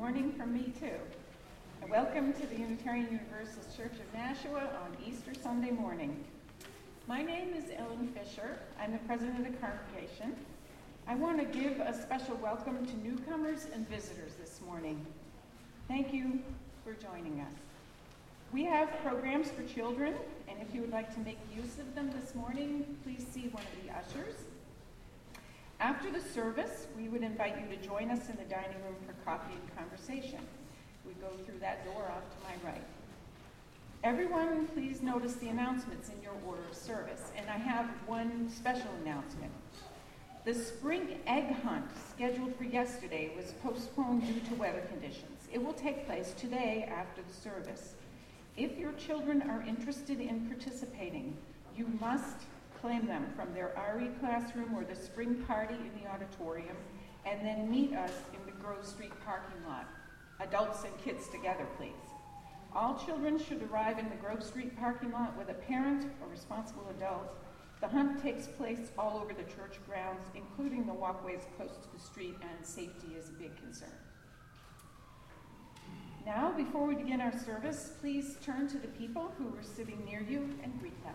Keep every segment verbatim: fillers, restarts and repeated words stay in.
morning from me too. And welcome to the Unitarian Universalist Church of Nashua on Easter Sunday morning. My name is Ellen Fisher. I'm the president of the congregation. I want to give a special welcome to newcomers and visitors this morning. Thank you for joining us. We have programs for children, and if you would like to make use of them this morning, please see one of the ushers. After the service, we would invite you to join us in the dining room for coffee and conversation. We go through that door off to my right. Everyone, please notice the announcements in your order of service, and I have one special announcement. The spring egg hunt scheduled for yesterday was postponed due to weather conditions. It will take place today after the service. If your children are interested in participating, you must claim them from their R E classroom or the spring party in the auditorium, and then meet us in the Grove Street parking lot. Adults and kids together, please. All children should arrive in the Grove Street parking lot with a parent or responsible adult. The hunt takes place all over the church grounds, including the walkways close to the street, and safety is a big concern. Now, before we begin our service, please turn to the people who are sitting near you and greet them.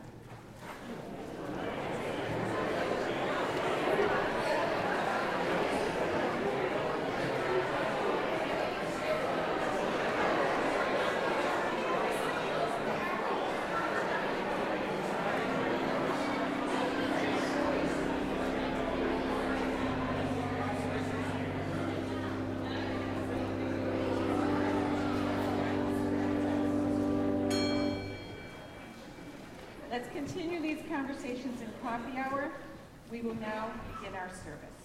Let's continue these conversations in coffee hour. We will now begin our service.